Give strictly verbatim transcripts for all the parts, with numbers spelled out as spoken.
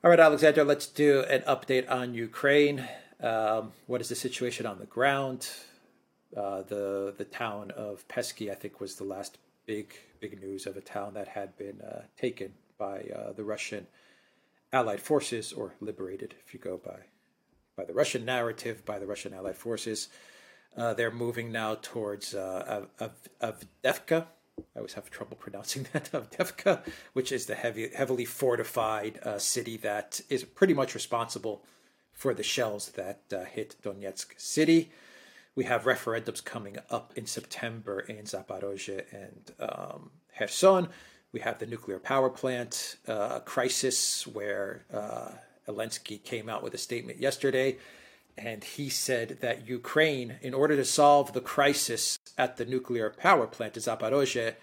All right, Alexandra, let's do an update on Ukraine. Um, what is the situation on the ground? Uh, the the town of Pesky, I think, was the last big big news of a town that had been uh, taken by uh, the Russian Allied forces, or liberated, if you go by by the Russian narrative, by the Russian Allied forces. Uh, they're moving now towards uh, Avdiivka. I always have trouble pronouncing that, Avdiivka, which is the heavy, heavily fortified uh, city that is pretty much responsible for the shells that uh, hit Donetsk city. We have referendums coming up in September in Zaporozhye and um, Kherson. We have the nuclear power plant uh, crisis where uh, Zelensky came out with a statement yesterday, and he said that Ukraine, in order to solve the crisis at the nuclear power plant in Zaporozhye,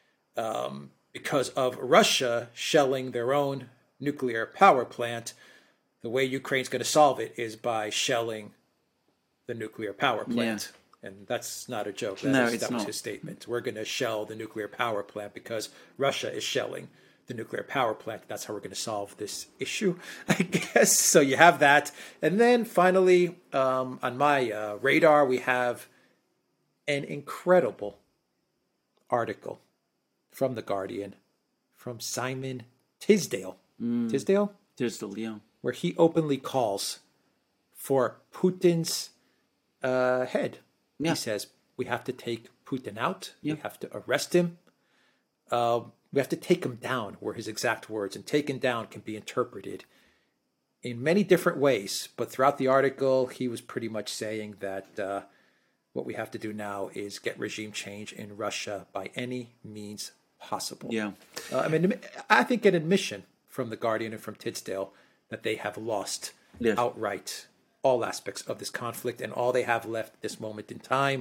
um, because of Russia shelling their own nuclear power plant, the way Ukraine's going to solve it is by shelling the nuclear power plant. Yeah. And that's not a joke. That, no, is, it's that was not. his statement. We're going to shell the nuclear power plant because Russia is shelling the nuclear power plant. That's how we're going to solve this issue, I guess. So you have that. And then finally, um, on my uh, radar, we have an incredible article from The Guardian from Simon Tisdale. Mm. Tisdale? Tisdale, yeah. Where he openly calls for Putin's uh, head. Yeah. He says, we have to take Putin out. Yeah. We have to arrest him. Uh, we have to take him down, were his exact words. And taken down can be interpreted in many different ways. But throughout the article, he was pretty much saying that uh, what we have to do now is get regime change in Russia by any means possible. Yeah. Uh, I mean, I think an admission from The Guardian and from Tisdale that they have lost yes. outright all aspects of this conflict, and all they have left at this moment in time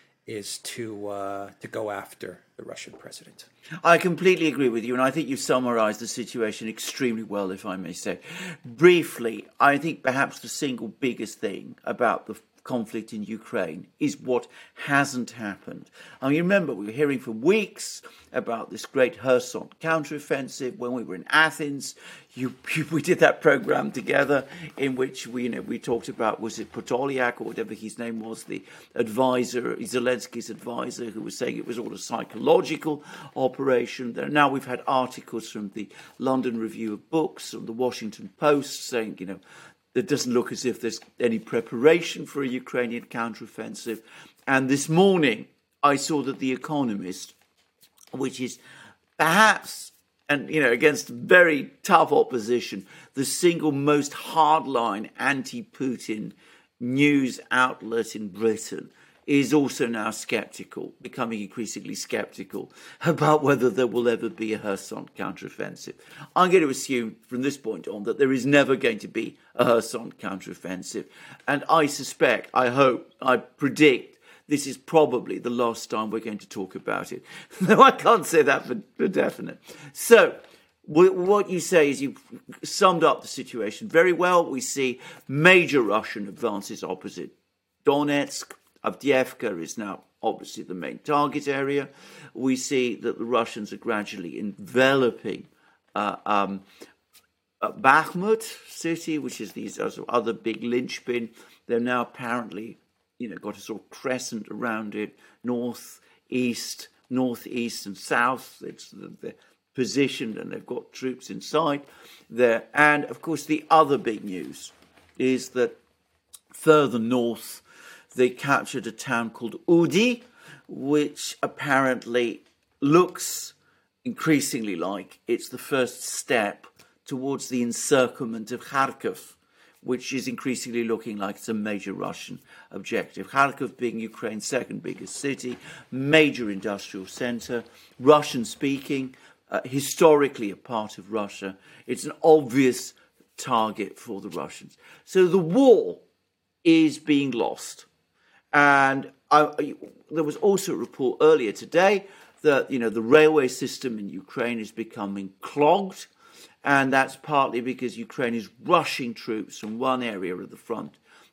is to uh, to go after the Russian president. I completely agree with you, and I think you summarised the situation extremely well, if I may say. Briefly, I think perhaps the single biggest thing about the conflict in Ukraine is what hasn't happened. I mean, remember, we were hearing for weeks about this great Kherson counteroffensive when we were in Athens. You, you, we did that program together in which we, you know, we talked about, was it Podolyak or whatever his name was, the advisor, Zelensky's advisor, who was saying it was all a psychological operation. Now we've had articles from the London Review of Books, from the Washington Post, saying, you know, it doesn't look as if there's any preparation for a Ukrainian counteroffensive. And this morning, I saw that The Economist, which is perhaps, and you know, against very tough opposition, the single most hardline anti-Putin news outlet in Britain, is also now sceptical, becoming increasingly sceptical about whether there will ever be a Kherson counteroffensive. I'm going to assume from this point on that there is never going to be a Kherson counteroffensive. And I suspect, I hope, I predict this is probably the last time we're going to talk about it. Though I can't say that for, for definite. So what you say is you've summed up the situation very well. We see major Russian advances opposite Donetsk. Avdiivka is now obviously the main target area. We see that the Russians are gradually enveloping uh, um, uh, Bakhmut city, which is these other big linchpin. They're now apparently, you know, got a sort of crescent around it, north, east, northeast, and south. It's they're positioned, and they've got troops inside there. And of course, the other big news is that further north, they captured a town called Udi, which apparently looks increasingly like it's the first step towards the encirclement of Kharkiv, which is increasingly looking like it's a major Russian objective. Kharkiv being Ukraine's second biggest city, major industrial center, Russian-speaking, uh, historically a part of Russia. It's an obvious target for the Russians. So the war is being lost. And I, there was also a report earlier today that, you know, the railway system in Ukraine is becoming clogged. And that's partly because Ukraine is rushing troops from one area of the front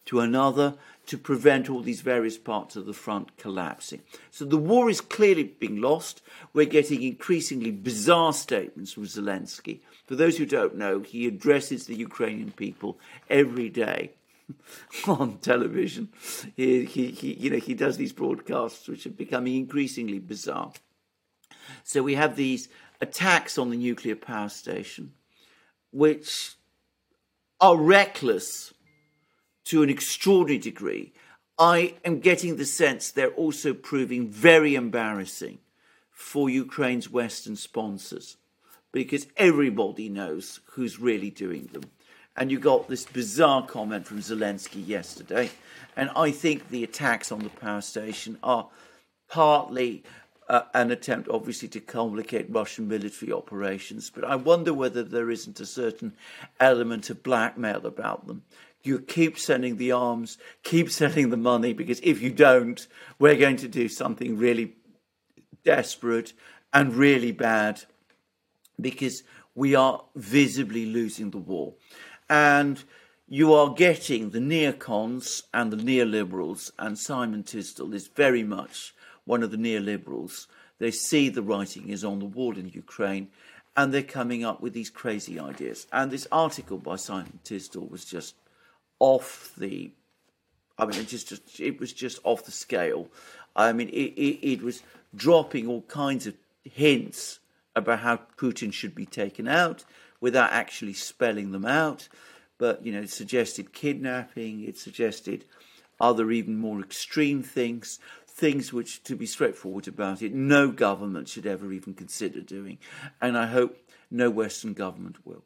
to another to prevent all these various parts of the front collapsing. So the war is clearly being lost. We're getting increasingly bizarre statements from Zelensky. For those who don't know, he addresses the Ukrainian people every day on television. He, he, he, you know, he does these broadcasts which are becoming increasingly bizarre. So we have these attacks on the nuclear power station, which are reckless to an extraordinary degree. I am getting the sense they're also proving very embarrassing for Ukraine's Western sponsors, because everybody knows who's really doing them. And you got this bizarre comment from Zelensky yesterday, and I think the attacks on the power station are partly uh, an attempt, obviously, to complicate Russian military operations, but I wonder whether there isn't a certain element of blackmail about them. You keep sending the arms, keep sending the money, because if you don't, we're going to do something really desperate and really bad, because we are visibly losing the war. And you are getting the neocons and the neoliberals, and Simon Tisdall is very much one of the neoliberals. They see the writing is on the wall in Ukraine, and they're coming up with these crazy ideas. And this article by Simon Tisdall was just off the, I mean, it just, just it was just off the scale. I mean, it, it, it was dropping all kinds of hints about how Putin should be taken out without actually spelling them out. But, you know, it suggested kidnapping, it suggested other even more extreme things, things which, to be straightforward about it, no government should ever even consider doing. And I hope no Western government will.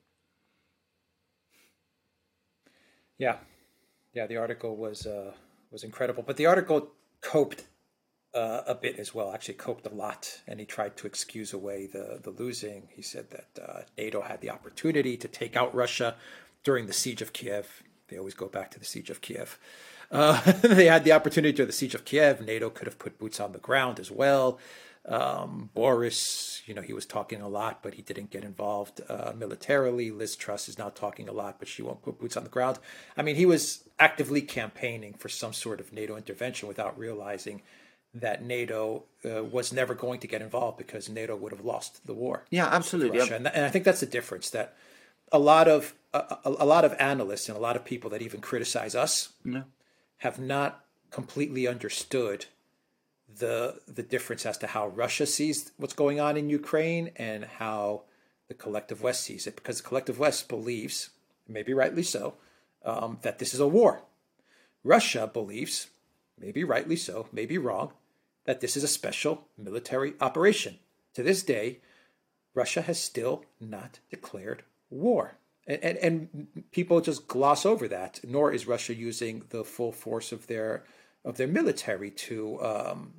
Yeah, yeah. The article was uh, was incredible, but the article coped uh, a bit as well. Actually, coped a lot, and he tried to excuse away the the losing. He said that uh, NATO had the opportunity to take out Russia during the siege of Kiev. They always go back to the siege of Kiev. Uh, they had the opportunity during the siege of Kiev. NATO could have put boots on the ground as well. Um, Boris, you know, he was talking a lot, but he didn't get involved uh, militarily. Liz Truss is now talking a lot, but she won't put boots on the ground. I mean, he was actively campaigning for some sort of NATO intervention without realizing that NATO uh, was never going to get involved because NATO would have lost the war. Yeah, absolutely. And, and I think that's the difference, that a lot of a, a, a lot of analysts and a lot of people that even criticize us No. have not completely understood the the difference as to how Russia sees what's going on in Ukraine and how the collective West sees it, because the collective West believes, maybe rightly so, um, that this is a war. Russia believes, maybe rightly so, maybe wrong, that this is a special military operation. To this day, Russia has still not declared war. And, and, and people just gloss over that, nor is Russia using the full force of their of their military to um,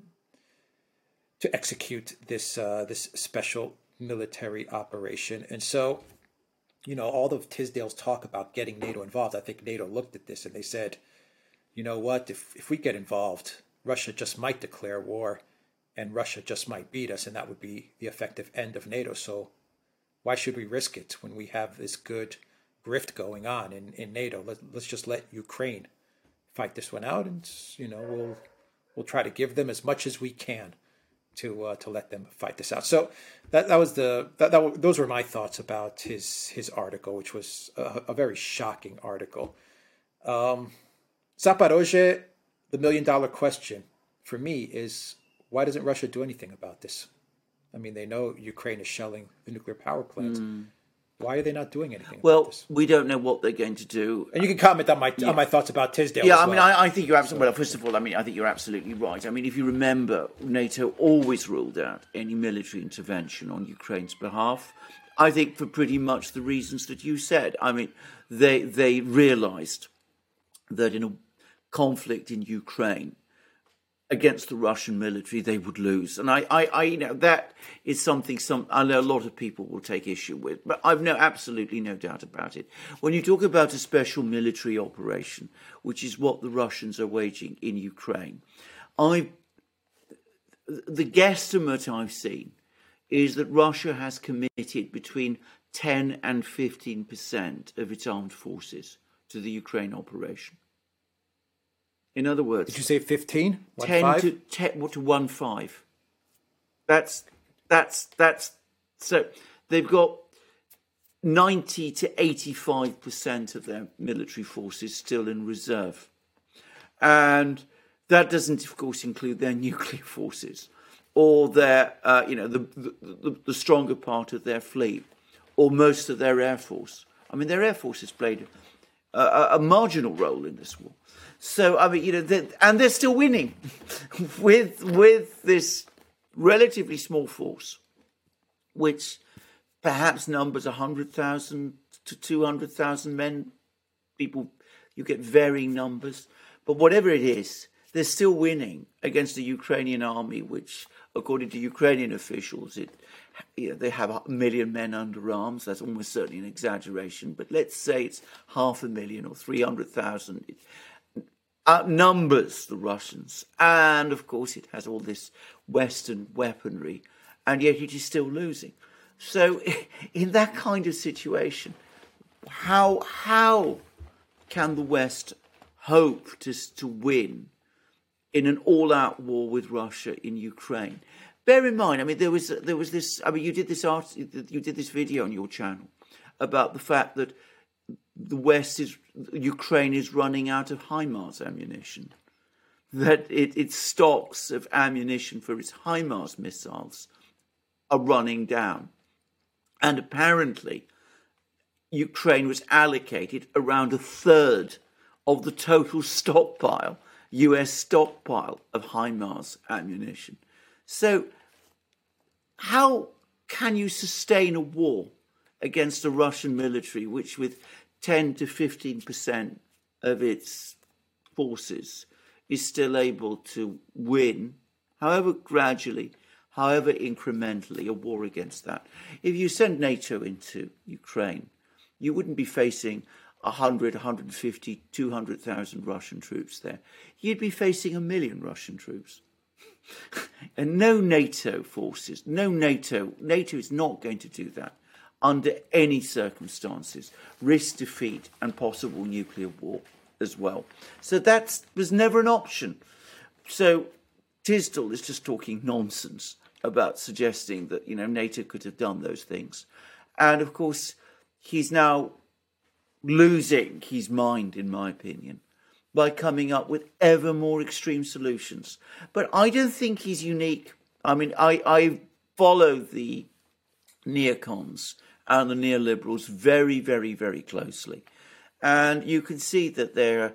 to execute this uh, this special military operation. And so, you know, all of Tisdale's talk about getting NATO involved, I think NATO looked at this and they said, you know what, if if we get involved, Russia just might declare war and Russia just might beat us, and that would be the effective end of NATO. So why should we risk it when we have this good grift going on in, in NATO? Let, let's just let Ukraine fight this one out, and you know we'll we'll try to give them as much as we can to uh, to let them fight this out. So that that was the that, that those were my thoughts about his his article, which was a, a very shocking article. Um, Zaporozhye, the million dollar question for me is, why doesn't Russia do anything about this? I mean, they know Ukraine is shelling the nuclear power plant. Mm. Why are they not doing anything well, about this? Well, we don't know what they're going to do. And you can comment on my yeah. on my thoughts about Tisdale. Yeah, as I well. mean, I, I think you're absolutely. Well, first of all, I mean, I think you're absolutely right. I mean, if you remember, NATO always ruled out any military intervention on Ukraine's behalf. I think for pretty much the reasons that you said. I mean, they they realised that in a conflict in Ukraine against the Russian military, they would lose. And I, I, I, you know, that is something some I know a lot of people will take issue with, but I've no absolutely no doubt about it. When you talk about a special military operation, which is what the Russians are waging in Ukraine, I, the guesstimate I've seen is that Russia has committed between ten and fifteen percent of its armed forces to the Ukraine operation. In other words, did you say fifteen? One ten five? to ten to one five. That's that's that's so they've got ninety to eighty-five percent of their military forces still in reserve, and that doesn't, of course, include their nuclear forces or their, uh, you know, the, the the stronger part of their fleet or most of their air force. I mean, their air force has played a, a, a marginal role in this war. So, I mean, you know, they're, and they're still winning with with this relatively small force, which perhaps numbers one hundred thousand to two hundred thousand men. People, you get varying numbers. But whatever it is, they're still winning against the Ukrainian army, which, according to Ukrainian officials, it, you know, they have a million men under arms. That's almost certainly an exaggeration. But let's say it's half a million or three hundred thousand. It outnumbers the Russians. And, of course, it has all this Western weaponry. And yet it is still losing. So in that kind of situation, how how can the West hope to, to win in an all-out war with Russia in Ukraine? Bear in mind, I mean, there was there was this. I mean, you did this art, you did this video on your channel about the fact that the West is Ukraine is running out of HIMARS ammunition, that it, its stocks of ammunition for its HIMARS missiles are running down, and apparently Ukraine was allocated around a third of the total stockpile, U S stockpile of HIMARS ammunition. So how can you sustain a war against a Russian military which with ten to fifteen percent of its forces is still able to win, however gradually, however incrementally, a war against that? If you send NATO into Ukraine, you wouldn't be facing one hundred, one hundred fifty, two hundred thousand Russian troops there. You'd be facing a million Russian troops. And no NATO forces, no NATO, NATO is not going to do that under any circumstances. Risk defeat and possible nuclear war as well. So that was never an option. So Tisdall is just talking nonsense about suggesting that, you know, NATO could have done those things. And of course, he's now losing his mind, in my opinion, by coming up with ever more extreme solutions. But I don't think he's unique. I mean, I, I follow the neocons and the neoliberals very, very, very closely. And you can see that they're...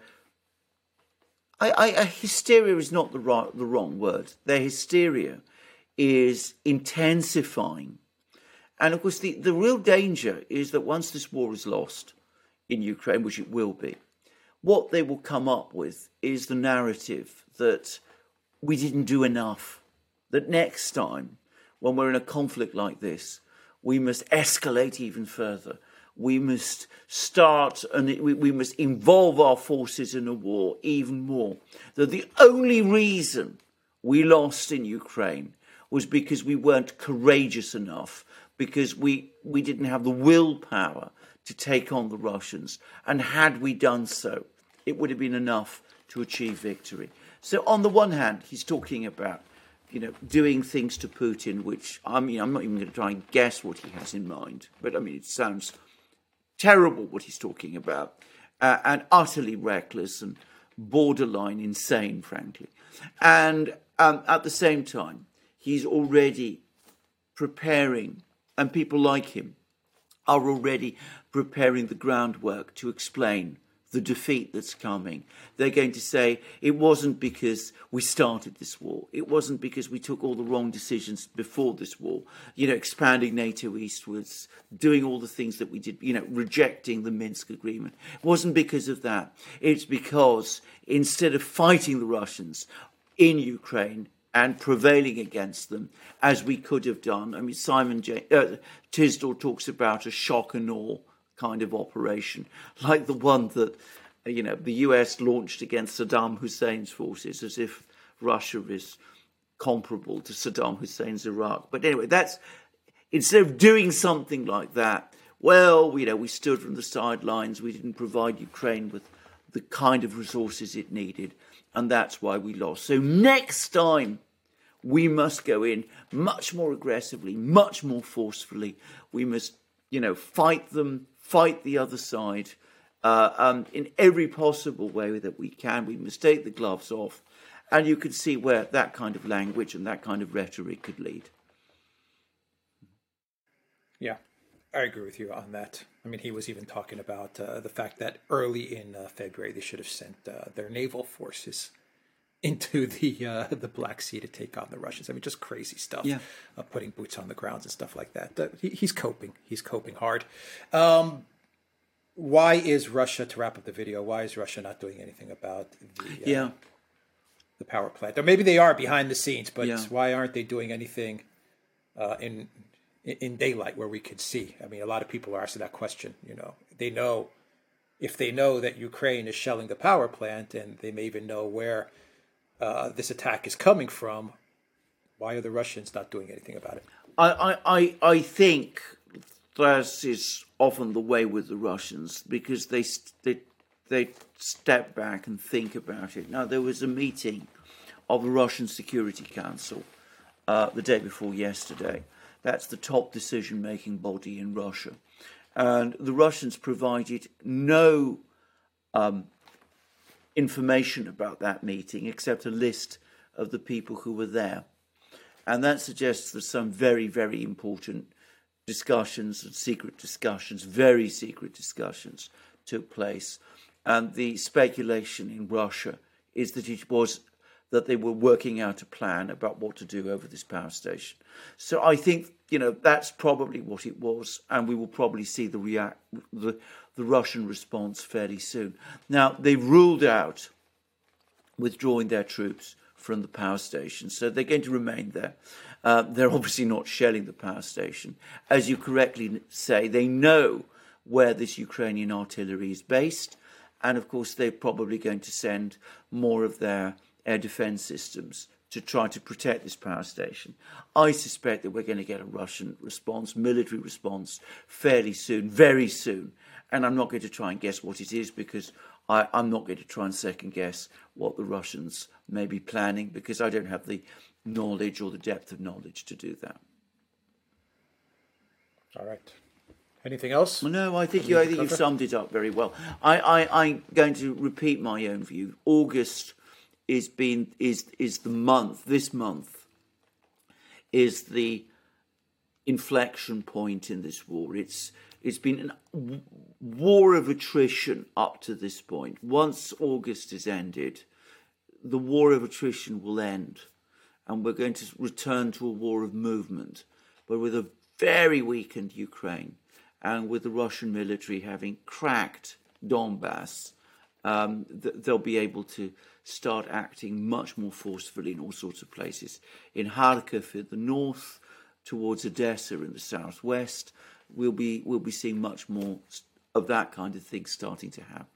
I, I, I, hysteria is not the, right, the wrong word. Their hysteria is intensifying. And of course, the, the real danger is that once this war is lost in Ukraine, which it will be, what they will come up with is the narrative that we didn't do enough, that next time, when we're in a conflict like this, we must escalate even further. We must start and we, we must involve our forces in a war even more. That the only reason we lost in Ukraine was because we weren't courageous enough, because we, we didn't have the willpower to take on the Russians. And had we done so, it would have been enough to achieve victory. So on the one hand, he's talking about, you know, doing things to Putin, which, I mean, I'm not even going to try and guess what he has in mind. But, I mean, it sounds terrible what he's talking about, uh, and utterly reckless and borderline insane, frankly. And um, at the same time, he's already preparing, and people like him are already preparing the groundwork to explain the defeat that's coming. They're going to say it wasn't because we started this war. It wasn't because we took all the wrong decisions before this war. You know, expanding NATO eastwards, doing all the things that we did, you know, rejecting the Minsk agreement. It wasn't because of that. It's because instead of fighting the Russians in Ukraine and prevailing against them, as we could have done, I mean, Simon J- uh, Tisdall talks about a shock and awe kind of operation, like the one that, you know, the U S launched against Saddam Hussein's forces, as if Russia is comparable to Saddam Hussein's Iraq. But anyway, that's, instead of doing something like that, well, you know, we stood from the sidelines, we didn't provide Ukraine with the kind of resources it needed, and that's why we lost. So next time, we must go in much more aggressively, much more forcefully. We must, you know, fight them, fight the other side uh, um, in every possible way that we can. We must take the gloves off. And you can see where that kind of language and that kind of rhetoric could lead. Yeah, I agree with you on that. I mean, he was even talking about uh, the fact that early in uh, February, they should have sent uh, their naval forces into the uh, the Black Sea to take on the Russians. I mean, just crazy stuff. Yeah. Uh, putting boots on the ground and stuff like that. Uh, he, he's coping. He's coping hard. Um, why is Russia, to wrap up the video, why is Russia not doing anything about the uh, yeah. the power plant? Or maybe they are behind the scenes, but yeah. why aren't they doing anything uh, in in daylight where we could see? I mean, a lot of people are asking that question. You know, they know, if they know that Ukraine is shelling the power plant, and they may even know where uh, this attack is coming from, why are the Russians not doing anything about it? I, I, I think that is often the way with the Russians, because they they they step back and think about it. Now, there was a meeting of the Russian Security Council uh, the day before yesterday. That's the top decision-making body in Russia. And the Russians provided no um, information about that meeting except a list of the people who were there. And that suggests that some very, very important discussions and secret discussions, very secret discussions, took place. And the speculation in Russia is that it was that they were working out a plan about what to do over this power station. So I think, you know, that's probably what it was, and we will probably see the react the, the Russian response fairly soon. Now, they've ruled out withdrawing their troops from the power station, so they're going to remain there. Uh, they're obviously not shelling the power station. As you correctly say, they know where this Ukrainian artillery is based, and of course they're probably going to send more of their air defense systems to try to protect this power station. I suspect that we're going to get a Russian response, military response, fairly soon, very soon. And I'm not going to try and guess what it is, because I, I'm not going to try and second guess what the Russians may be planning, because I don't have the knowledge or the depth of knowledge to do that. All right. Anything else? Well, no, I think, you, I think you've summed it up very well. I, I, I'm going to repeat my own view. August is been is is the month. This month is the inflection point in this war. It's it's been a war of attrition up to this point. Once August is ended, the war of attrition will end, and we're going to return to a war of movement, but with a very weakened Ukraine, and with the Russian military having cracked Donbass, um, th- they'll be able to start acting much more forcefully in all sorts of places. In Kharkiv in the north, towards Odessa in the southwest, we'll be we'll be seeing much more of that kind of thing starting to happen.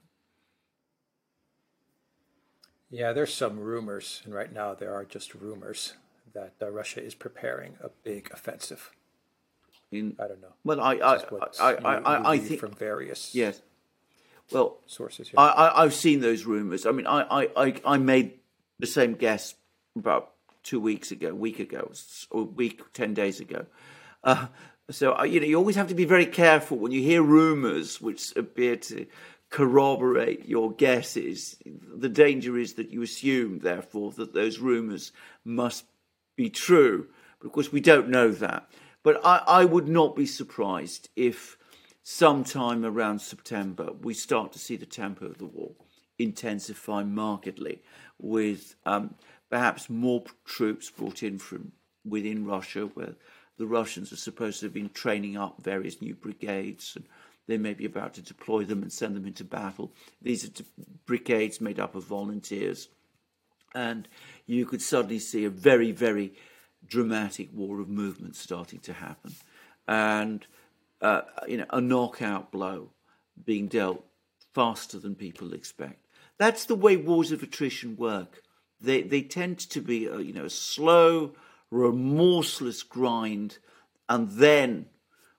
Yeah, there's some rumors, and right now there are just rumors that uh, Russia is preparing a big offensive. In, I don't know. Well, I I I, you, I, I, you I think from various yes. Well, sources. Yeah. I, I I've seen those rumors. I mean, I, I, I, I made the same guess about two weeks ago, a week ago, or a week, ten days ago. Uh, so you know, you always have to be very careful when you hear rumors which appear to corroborate your guesses. The danger is that you assume, therefore, that those rumors must be true. But of course, we don't know that. But I, I would not be surprised if sometime around September we start to see the tempo of the war intensify markedly, with um, perhaps more troops brought in from within Russia, where the Russians are supposed to have been training up various new brigades, and they may be about to deploy them and send them into battle. These are brigades made up of volunteers, and you could suddenly see a very, very dramatic war of movement starting to happen, and uh, you know, a knockout blow being dealt faster than people expect. That's the way wars of attrition work. They they tend to be a, you know, a slow, remorseless grind, and then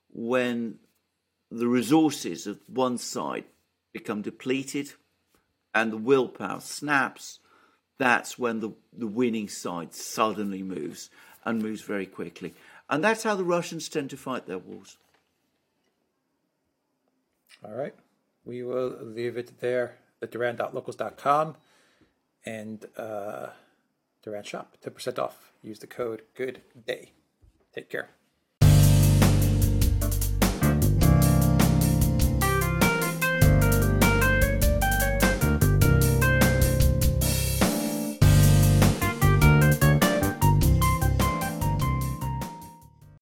when the resources of one side become depleted, and the willpower snaps, that's when the, the winning side suddenly moves and moves very quickly. And that's how the Russians tend to fight their wars. All right. We will leave it there at duran dot locals dot com and uh, Duran Shop, ten percent off. Use the code GOOD DAY. Take care.